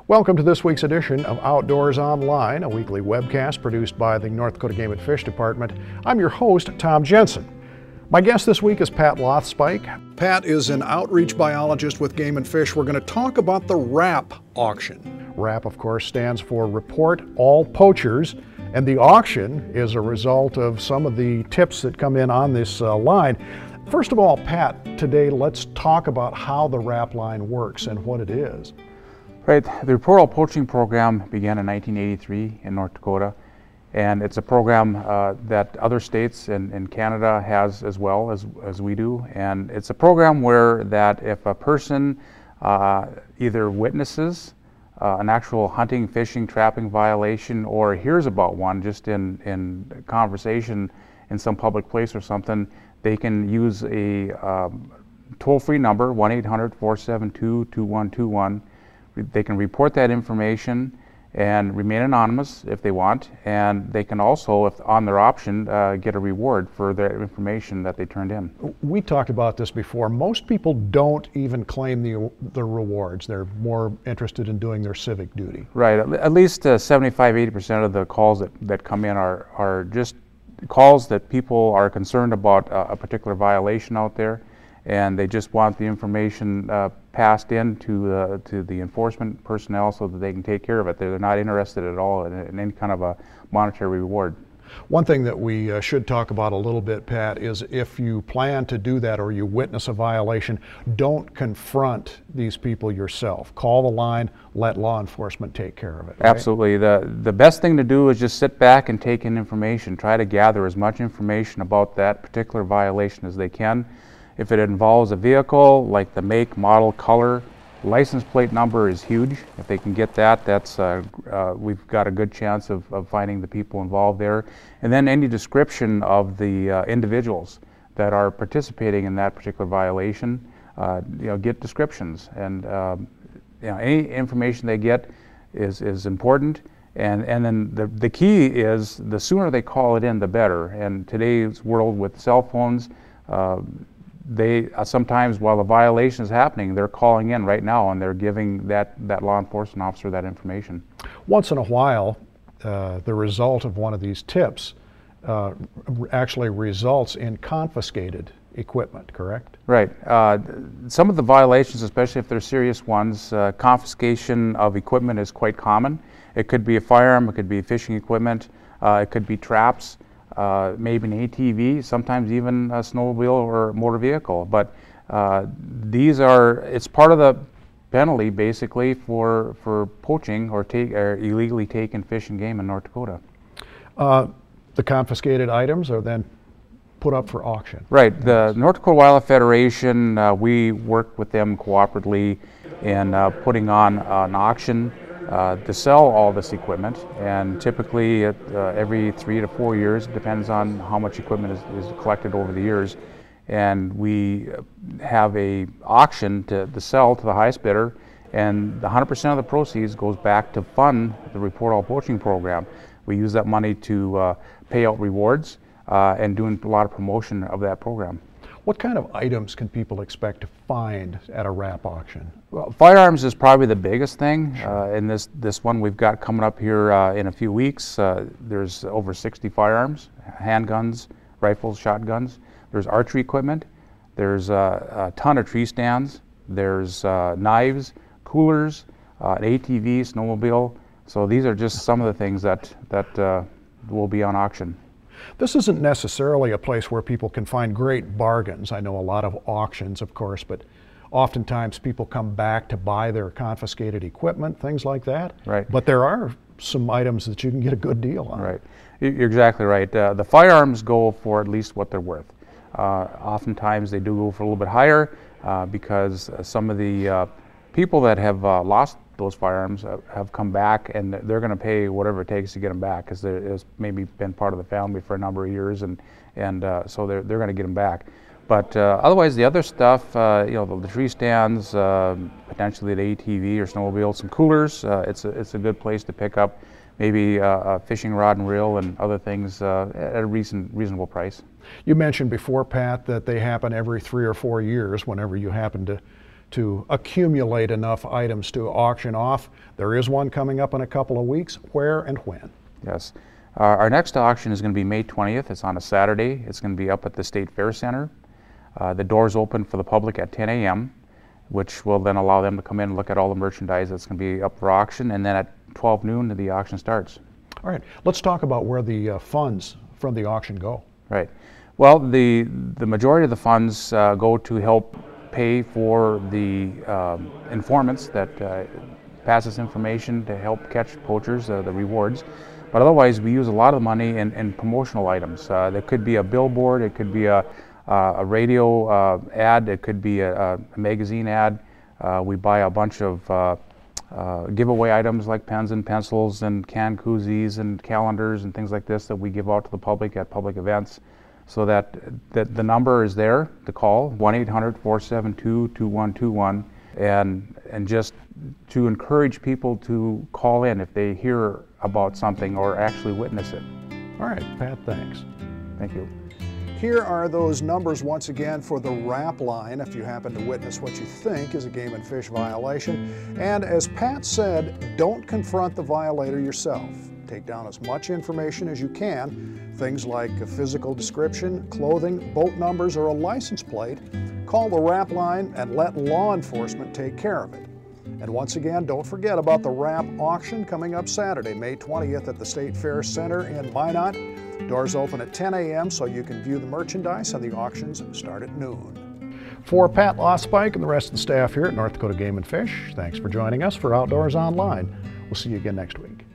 Welcome to this week's edition of Outdoors Online, a weekly webcast produced by the North Dakota Game and Fish Department. I'm your host, Tom Jensen. My guest this week is Pat Lothspike. Pat is an outreach biologist with Game and Fish. We're going to talk about the RAP auction. RAP, of course, stands for Report All Poachers, and the auction is a result of some of the tips that come in on this line. First of all, Pat, today let's talk about how the RAP line works and what it is. Right, the Report All Poaching program began in 1983 in North Dakota, and it's a program that other states and Canada has as well as we do. And it's a program where that if a person either witnesses an actual hunting, fishing, trapping violation, or hears about one just in conversation in some public place or something, they can use a toll-free number, 1-800-472-2121. They can report that information and remain anonymous if they want, and they can also, if on their option, get a reward for the information that they turned in. We talked about this before. Most people don't even claim the rewards. They're more interested in doing their civic duty. Right. At least 75-80% of the calls that come in are just calls that people are concerned about a particular violation out there, and they just want the information passed in to the enforcement personnel so that they can take care of it. They're not interested at all in any kind of a monetary reward. One thing that we should talk about a little bit, Pat, is if you plan to do that or you witness a violation, don't confront these people yourself. Call the line, let law enforcement take care of it. Right? Absolutely. The best thing to do is just sit back and take in information. Try to gather as much information about that particular violation as they can. If it involves a vehicle, like the make, model, color, license plate number is huge. If they can get that, that's we've got a good chance of finding the people involved there. And then any description of the individuals that are participating in that particular violation, get descriptions. And any information they get is important. And then the key is the sooner they call it in, the better. And today's world with cell phones, they sometimes, while the violation is happening, they're calling in right now and they're giving that law enforcement officer that information. Once in a while, the result of one of these tips actually results in confiscated equipment, correct? Right. Some of the violations, especially if they're serious ones, confiscation of equipment is quite common. It could be a firearm, it could be fishing equipment, it could be traps. Maybe an ATV, sometimes even a snowmobile or motor vehicle. But it's part of the penalty basically for poaching or illegally taking fish and game in North Dakota. The confiscated items are then put up for auction. Right. The North Dakota Wildlife Federation, we work with them cooperatively in putting on an auction to sell all this equipment, and typically every 3 to 4 years, it depends on how much equipment is collected over the years, and we have a auction to sell to the highest bidder, and 100% of the proceeds goes back to fund the Report All Poaching program. We use that money to pay out rewards and doing a lot of promotion of that program. What kind of items can people expect to find at a RAP auction? Well, firearms is probably the biggest thing. In this one we've got coming up here in a few weeks. There's over 60 firearms, handguns, rifles, shotguns. There's archery equipment. There's a ton of tree stands. There's knives, coolers, an ATV, snowmobile. So these are just some of the things that will be on auction. This isn't necessarily a place where people can find great bargains. I know a lot of auctions, of course, but oftentimes people come back to buy their confiscated equipment, things like that. Right. But there are some items that you can get a good deal on. Right. You're exactly right. The firearms go for at least what they're worth. Oftentimes they do go for a little bit higher because some of the people that have lost those firearms have come back, and they're going to pay whatever it takes to get them back, because it's maybe been part of the family for a number of years, and so they're going to get them back. But otherwise, the other stuff, the tree stands, potentially the ATV or snowmobile, some coolers. It's a good place to pick up maybe a fishing rod and reel and other things at a reasonable price. You mentioned before, Pat, that they happen every 3 or 4 years whenever you happen to accumulate enough items to auction off. There is one coming up in a couple of weeks. Where and when? Yes. Our next auction is going to be May 20th. It's on a Saturday. It's going to be up at the State Fair Center. The doors open for the public at 10 a.m., which will then allow them to come in and look at all the merchandise that's going to be up for auction, and then at 12 noon the auction starts. All right, let's talk about where the funds from the auction go. Right. Well, the majority of the funds go to help pay for the informants that pass this information to help catch poachers, the rewards. But otherwise, we use a lot of the money in promotional items. There could be a billboard, it could be a radio ad, it could be a magazine ad. We buy a bunch of giveaway items like pens and pencils and canned koozies and calendars and things like this that we give out to the public at public events, so that the number is there to call, 1-800-472-2121, and just to encourage people to call in if they hear about something or actually witness it. All right, Pat, thanks. Thank you. Here are those numbers once again for the RAP line if you happen to witness what you think is a Game and Fish violation. And as Pat said, don't confront the violator yourself. Take down as much information as you can, things like a physical description, clothing, boat numbers, or a license plate. Call the RAP line and let law enforcement take care of it. And once again, don't forget about the RAP auction coming up Saturday, May 20th at the State Fair Center in Minot. Doors open at 10 a.m. so you can view the merchandise, and the auctions start at noon. For Pat Lothspike and the rest of the staff here at North Dakota Game and Fish, thanks for joining us for Outdoors Online. We'll see you again next week.